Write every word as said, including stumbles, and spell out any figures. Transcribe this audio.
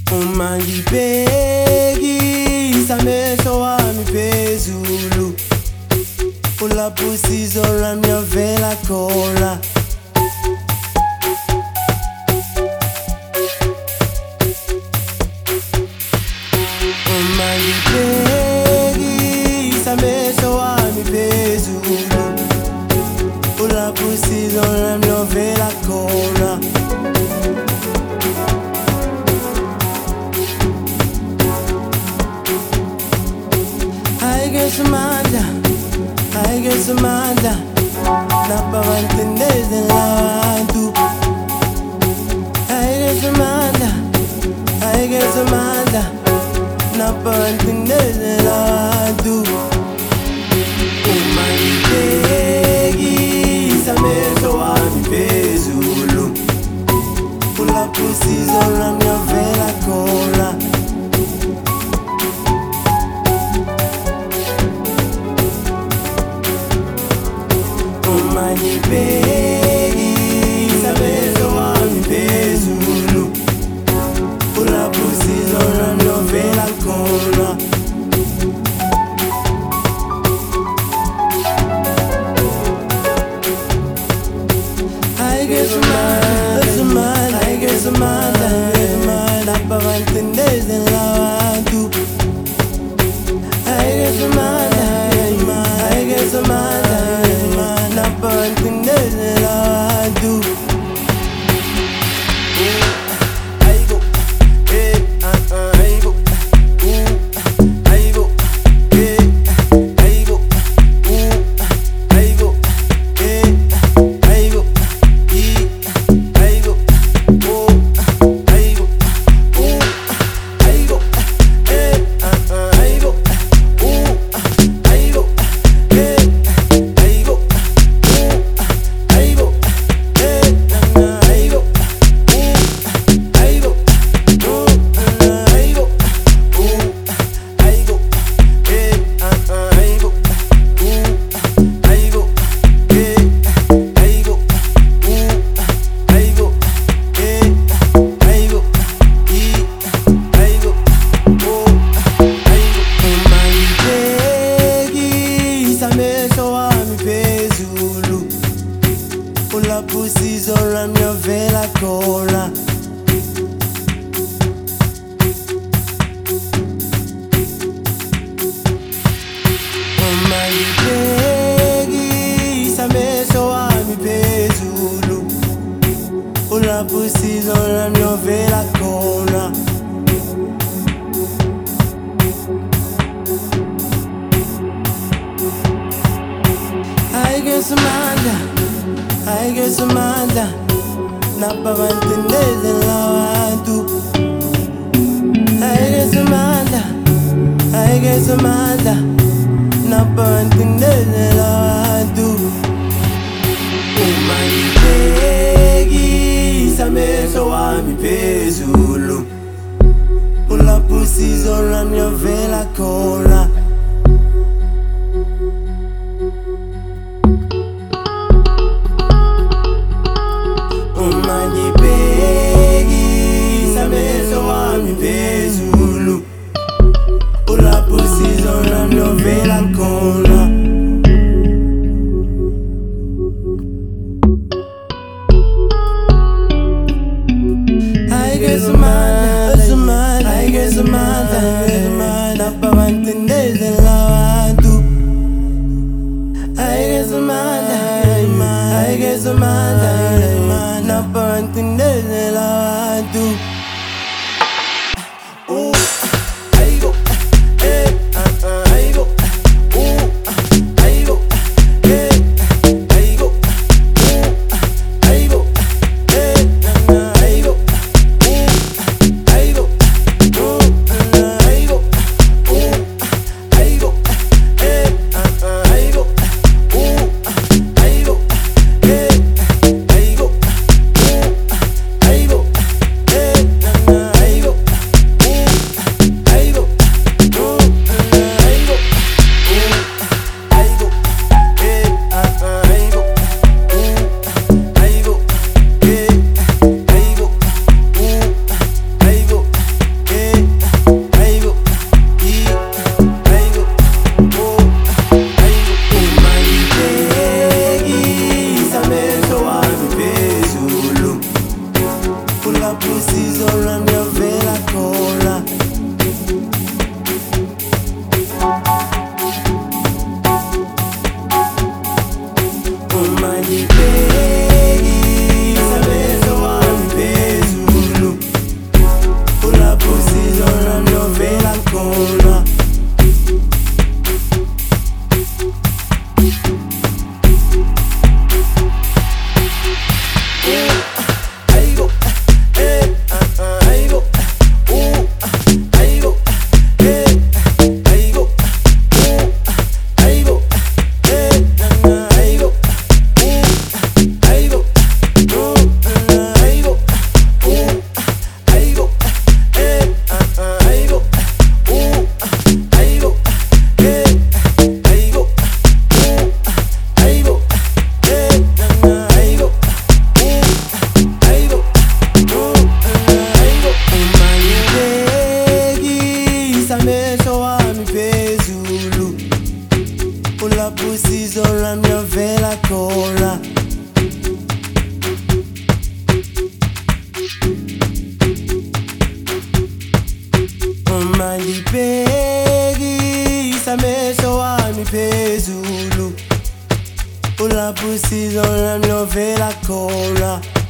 Umangibhekisa amehlo wami phezulu, ulapho usizo lwami luvela khona. Umangibhekisa amehlo wami phezulu, ulapho usizo lwami luvela khona. Ayikesimandla, ayikesimandla, lapha bantindezela abantu. Ayikesimandla, ayikesimandla, lapha bantindezela abantu. Umangibhekisa amehlo wami phezulu, ulapho usizo lwami luvela khona. Umangibhekisa amehlo wami phezulu, ulapho usizo lwami luvela khona. Ayikesimandla, ayikesimandla, lapha bantindezela abantu. Ayikesimandla, ayikesimandla, lapha bantindezela abantu. Ayibo, eh, ah, ah, ayibo, uh, ayibo, eh, ayibo, uh, ayibo, eh, ayibo, i, ayibo, oh, ayibo, uh, ayibo, eh, ah, ah, ayibo, uh, ayibo, eh, ayibo, uh, ayibo, eh, ah, ayibo, uh, ayibo, uh, ayibo, uh, ayibo, uh, eh, ah, ah, ayibo, uh, ayibo, eh, ayibo, uh, ayibo, eh, ayibo, i, ayibo, oh, ayibo. Umangibhekisa amehlo wami phezulu, ulapho usizo lwami luvela khona. Umangibhekisa amehlo wami phezulu, ulapho usizo lwami luvela khona. Ayikesimandla, ayikesimandla, lapha bantindezela abantu. Ayikesimandla, ayikesimandla, lapha bantindezela abantu. Umangibhekisa amehlo wami phezulu, ulapho usizo lwami luvela khona. Umangibhekisa amehlo wami phezulu, ulapho usizo lwami luvela khona. Ayikesimandla, ayikesimandla, lapha bantindezela abantu. Ayikesimandla, ayikesimandla, lapha bantindezela abantu. Uh, ayibo, eh, ah, ah, ayibo, uh, ayibo, eh, ayibo, uh, ayibo, eh, ah, ayibo, uh, ayibo, uh, ah, ayibo, uh, ayibo, eh, ah, ah, ayibo, uh, ayibo, eh, ayibo, uh, ayibo, eh, ulapho usizo lwami luvela khona. Uma ngibhekisa amehlo wami phezulu, ulapho usizo lwami luvela khona. Amehlo wami phezulu, ulapho usizo lwami luvela khona. Uma ngibhekisa amehlo wami phezulu, ulapho usizo lwami luvela khona.